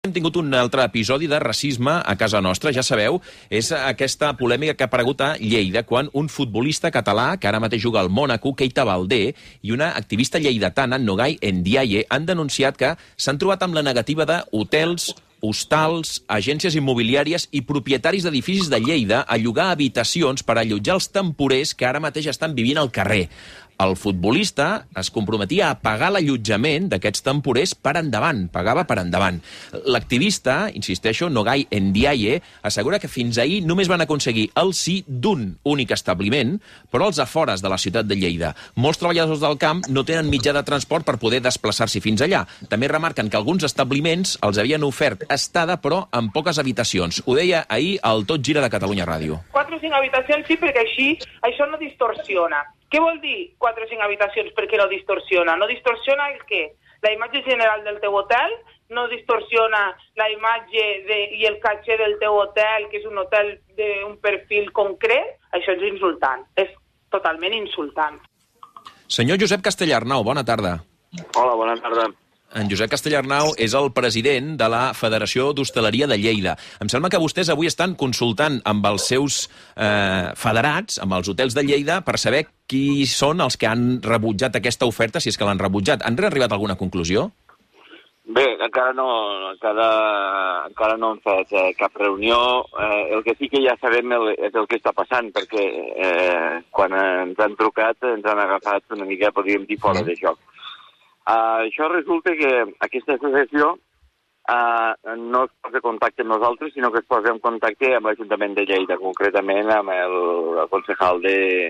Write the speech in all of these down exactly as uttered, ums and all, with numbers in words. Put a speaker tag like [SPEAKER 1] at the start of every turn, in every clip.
[SPEAKER 1] Hem tingut un altre episodi de racisme a casa nostra, ja sabeu, és aquesta polèmica que ha aparegut a Lleida quan un futbolista català, que ara mateix juga al Mònaco, Keita Baldé, i una activista lleidatana, Nogay Ndiaye, han denunciat que s'han trobat amb la negativa d'hotels, hostals, agències immobiliàries i propietaris d'edificis de Lleida a llogar habitacions per allotjar els temporers que ara mateix estan vivint al carrer. El futbolista es comprometia a pagar l'allotjament d'aquests temporers per endavant, pagava per endavant. L'activista, insisteixo, Nogay Ndiaye, assegura que fins ahir només van aconseguir el sí d'un únic establiment, però als afores de la ciutat de Lleida. Molts treballadors del camp no tenen mitjà de transport per poder desplaçar-s'hi fins allà. També remarquen que alguns establiments els havien ofert estada, però amb poques habitacions. Ho deia ahir al Tot Gira de Catalunya Ràdio.
[SPEAKER 2] Quatre o cinc habitacions sí, perquè així això no distorsiona. Què vol dir quatre o cinc habitacions perquè no distorsiona? No distorsiona el què? La imatge general del teu hotel? No distorsiona la imatge de, i el caché del teu hotel, que és un hotel d'un perfil concret? Això és insultant. És totalment insultant.
[SPEAKER 1] Senyor Josep Castellarnau, bona tarda.
[SPEAKER 3] Hola, bona tarda.
[SPEAKER 1] En Josep Castellarnau és el president de la Federació d'Hostaleria de Lleida. Em sembla que vostès avui estan consultant amb els seus eh, federats, amb els hotels de Lleida, per saber qui són els que han rebutjat aquesta oferta, si és que l'han rebutjat. Han arribat a alguna conclusió?
[SPEAKER 3] Bé, encara no, encara, encara no hem fet eh, cap reunió. Eh, el que sí que ja sabem el, és el que està passant, perquè eh, quan ens han trucat ens han agafat una mica, podríem dir, fora de joc. Uh, això resulta que aquesta associació uh, no es posa en contacte amb nosaltres, sinó que es posa en contacte amb l'Ajuntament de Lleida, concretament amb el, el concejal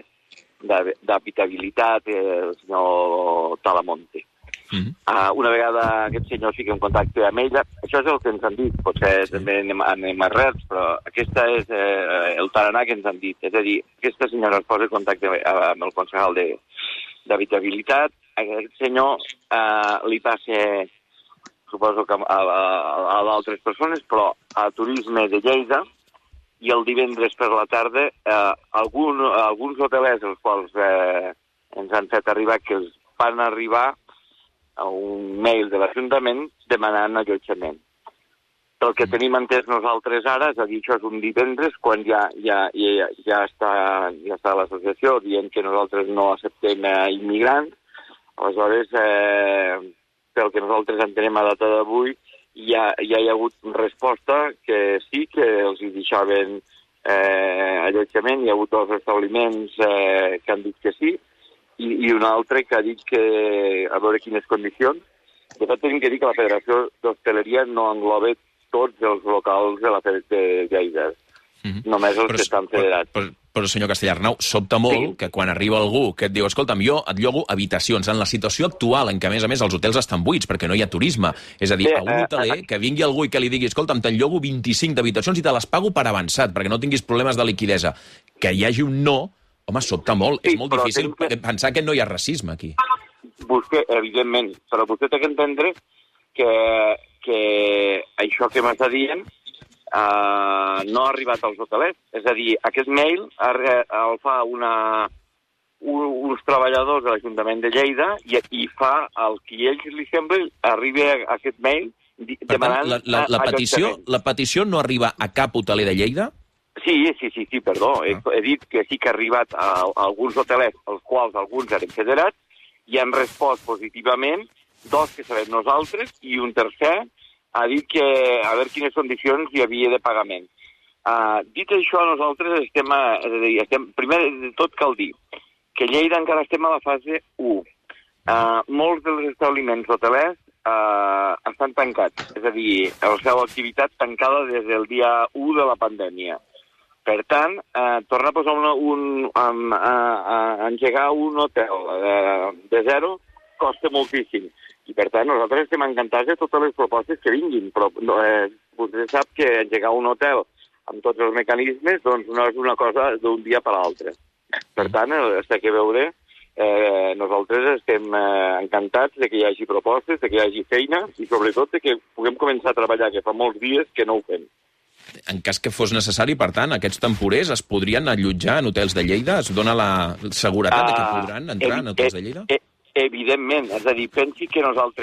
[SPEAKER 3] d'habitabilitat, el senyor Talamonte. Mm-hmm. uh, una vegada aquest senyor fica en contacte amb ella, això és el que ens han dit, potser sí. També anem, anem a res, però aquesta és eh, el taranà que ens han dit, és a dir, aquesta senyora es posa en contacte amb el concejal d'habitabilitat. Aquest senyor eh, li passa, suposo que a, a, a d'altres persones, però a Turisme de Lleida, i el divendres per la tarda eh, algun, alguns hotelers els quals eh, ens han fet arribar que els van arribar a un mail de l'Ajuntament demanant allotjament. El que tenim entès nosaltres ara, és a dir, això és un divendres, quan ja, ja, ja, ja està, ja està l'associació dient que nosaltres no acceptem eh, immigrants. Aleshores, eh, pel que nosaltres entenem a data d'avui, ja, ja hi ha hagut resposta que sí, que els hi deixaven eh, allotjament. Hi ha hagut dos establiments eh, que han dit que sí, i, i un altre que ha dit que a veure quines condicions. De fet, tenim que dir que la Federació d'Hostaleria no engloba tots els locals de la de Lleida. Mm-hmm. Només els però, que estan federats.
[SPEAKER 1] Però, però, però, senyor Castellarnau, sobta molt sí. Que quan arriba algú que et diu, escolta'm, jo et llogo habitacions en la situació actual en què, a més a més, els hotels estan buits perquè no hi ha turisme. És a dir, sí, a un hoteler eh, eh, que vingui algú i que li digui, escolta'm, te'n llogo vint-i-cinc d'habitacions i te les pago per avançat perquè no tinguis problemes de liquidesa. Que hi hagi un no, home, sobta molt. Sí, és molt difícil que... pensar que no hi ha racisme aquí.
[SPEAKER 3] Vostè, evidentment, però vostè té que entendre que, que això que m'està dient Uh, no ha arribat als hotelers. És a dir, aquest mail el fa una, un, uns treballadors de l'Ajuntament de Lleida i, i fa el que a ells li sembla, arriba a aquest mail demanant...
[SPEAKER 1] Per tant, la, la, la, petició, la petició no arriba a cap hoteler de Lleida?
[SPEAKER 3] Sí, sí, sí, sí perdó. Ah. He, he dit que sí que ha arribat a, a alguns hotelers, els quals alguns eren federats, i han respost positivament, dos que sabem nosaltres, i un tercer ha dit que a veure quines condicions hi havia de pagament. Uh, dit això, nosaltres estem, a, és a dir, estem... Primer de tot cal dir que Lleida encara estem a la fase u. Uh, molts dels establiments hotelers uh, estan tancats, és a dir, la seva activitat tancada des del dia u de la pandèmia. Per tant, uh, tornar a posar una, un... Um, a, a engegar un hotel uh, de zero costa moltíssim. I, per tant, nosaltres estem encantats de totes les propostes que vinguin, però eh, vostè sap que engegar un hotel amb tots els mecanismes doncs no és una cosa d'un dia per l'altre. Per tant, s'ha que veure, eh, nosaltres estem eh, encantats de que hi hagi propostes, de que hi hagi feina i, sobretot, de que puguem començar a treballar, que fa molts dies que no ho fem.
[SPEAKER 1] En cas que fos necessari, per tant, aquests temporers es podrien allotjar en hotels de Lleida? Es dona la seguretat uh, de que podran entrar en hotels de Lleida?
[SPEAKER 3] Eh, Evidentment, és a dir, pensi que nosaltres,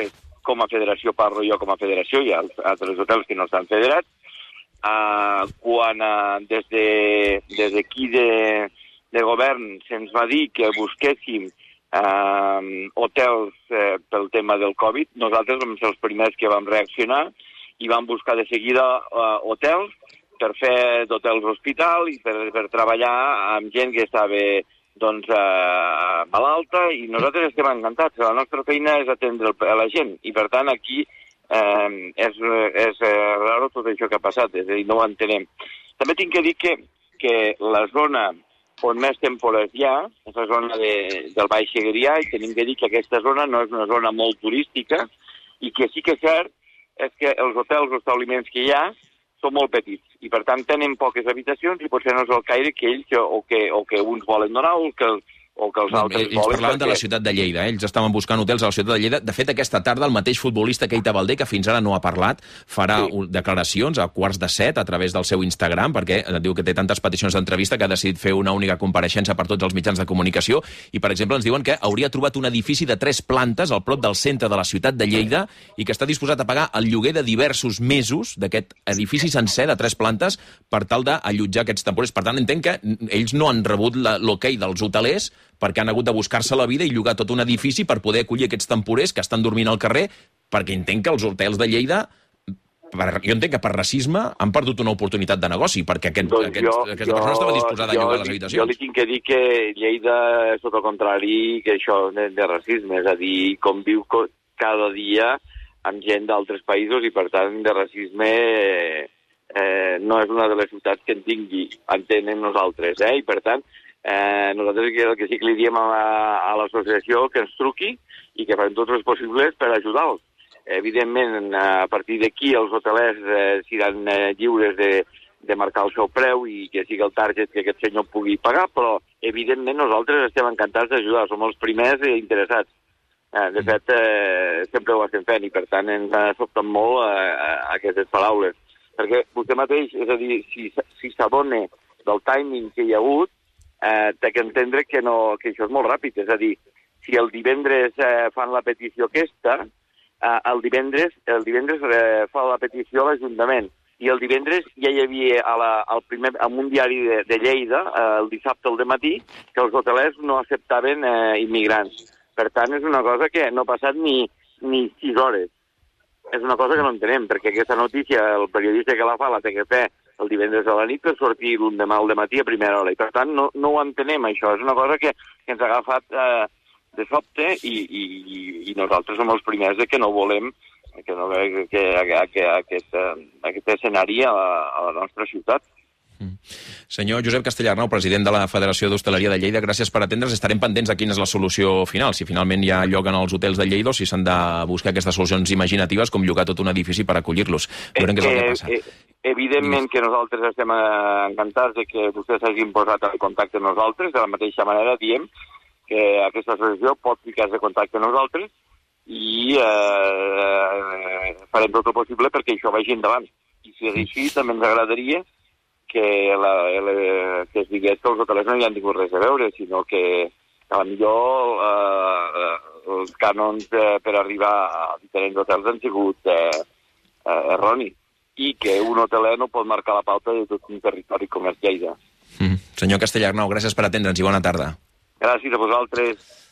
[SPEAKER 3] com a federació parlo jo com a federació, hi ha altres hotels que no estan federats. Uh, quan uh, des de des d'aquí de, de govern se'ns va dir que busquéssim uh, hotels uh, pel tema del Covid, nosaltres vam ser els primers que vam reaccionar i vam buscar de seguida uh, hotels per fer d'hotels hospital i per, per treballar amb gent que estava doncs, uh, malalta, i nosaltres estem encantats. La nostra feina és atendre a la gent i, per tant, aquí Eh, és, és eh, raro tot això que ha passat, és a dir, no ho entenem. També tinc que dir que, que la zona on més temporers hi ha és la zona de, del Baix Segrià, i tenim que dir que aquesta zona no és una zona molt turística, i que sí que és cert és que els hotels o establiments que hi ha són molt petits, i per tant tenen poques habitacions i potser no és el caire que ells o que, o que uns volen donar o que o que els altres
[SPEAKER 1] ells
[SPEAKER 3] volen...
[SPEAKER 1] parlaven
[SPEAKER 3] perquè...
[SPEAKER 1] de la ciutat de Lleida, eh? Ells estaven buscant hotels a la ciutat de Lleida. De fet, aquesta tarda el mateix futbolista Keita Baldé, que fins ara no ha parlat, farà sí. declaracions a quarts de set a través del seu Instagram, perquè diu que té tantes peticions d'entrevista que ha decidit fer una única compareixença per tots els mitjans de comunicació, i, per exemple, ens diuen que hauria trobat un edifici de tres plantes al prop del centre de la ciutat de Lleida i que està disposat a pagar el lloguer de diversos mesos d'aquest edifici sencer de tres plantes per tal d'allotjar aquests temporers. Per tant, entenc que ells no han rebut l'ok dels hotelers perquè han hagut de buscar-se la vida i llogar tot un edifici per poder acollir aquests temporers que estan dormint al carrer, perquè entenc que els hotels de Lleida, per, jo entenc que per racisme han perdut una oportunitat de negoci, perquè aquest, doncs aquest, jo, aquesta jo, persona estava disposada a llogar les habitacions.
[SPEAKER 3] Jo li tinc que dir que Lleida és tot el contrari que això de, de racisme, és a dir, conviu cada dia amb gent d'altres països i, per tant, de racisme eh, no és una de les ciutats que en tingui, entenen nosaltres, eh? I, per tant, Eh, nosaltres el que sí que li diem a, a l'associació que ens truqui i que farem tots els possibles per ajudar-los. Evidentment, a partir d'aquí els hotelers eh, seran eh, lliures de, de marcar el seu preu i que sigui el target que aquest senyor pugui pagar, però evidentment nosaltres estem encantats d'ajudar, som els primers interessats. Eh, de fet, eh, sempre ho estem fent i, per tant, ens sobten molt eh, aquestes paraules. Perquè vostè mateix, és a dir, si, si s'adona del timing que hi ha hagut, Eh, té que entendre que, no, que això és molt ràpid. És a dir, si el divendres eh, fan la petició aquesta, eh, el divendres, el divendres eh, fa la petició a l'Ajuntament, i el divendres ja hi havia a la, al primer, en un diari de, de Lleida, eh, el dissabte al dematí, que els hotelers no acceptaven eh, immigrants. Per tant, és una cosa que no ha passat ni, ni sis hores. És una cosa que no entenem, perquè aquesta notícia, el periodista que la fa, la té que fer el divendres a la nit per sortir l'endemà al dematí a primera hora. I, per tant, no, no ho entenem, això. És una cosa que, que ens ha agafat eh, de sobte i, i, i nosaltres som els primers de que no volem que, no, que, que, que aquest, aquest escenari a la, a la nostra ciutat.
[SPEAKER 1] Mm. Senyor Josep Castellarnau, president de la Federació d'Hostaleria de Lleida, gràcies per atendre's. Estarem pendents de quina és la solució final, si finalment hi ha lloc en els hotels de Lleida o si s'han de buscar aquestes solucions imaginatives com llogar tot un edifici per acollir-los. Veurem què és el que passa.
[SPEAKER 3] Eh, eh, evidentment que nosaltres estem encantats de que vostès hagin posat en contacte amb nosaltres. De la mateixa manera diem que aquesta associació pot ficar-se en contacte amb nosaltres i eh, farem tot el possible perquè això vagi endavant. I si és així, també ens agradaria que, la, la, que es digués que els hotelers no hi han tingut res a veure, sinó que a millor eh, els cànons eh, per arribar a diferents hotels han sigut eh, eh, erronis i que un hoteler no pot marcar la pauta de tot un territori com és Lleida.
[SPEAKER 1] Mm. Senyor Castellarnau, gràcies per atendre'ns i bona tarda.
[SPEAKER 3] Gràcies a vosaltres.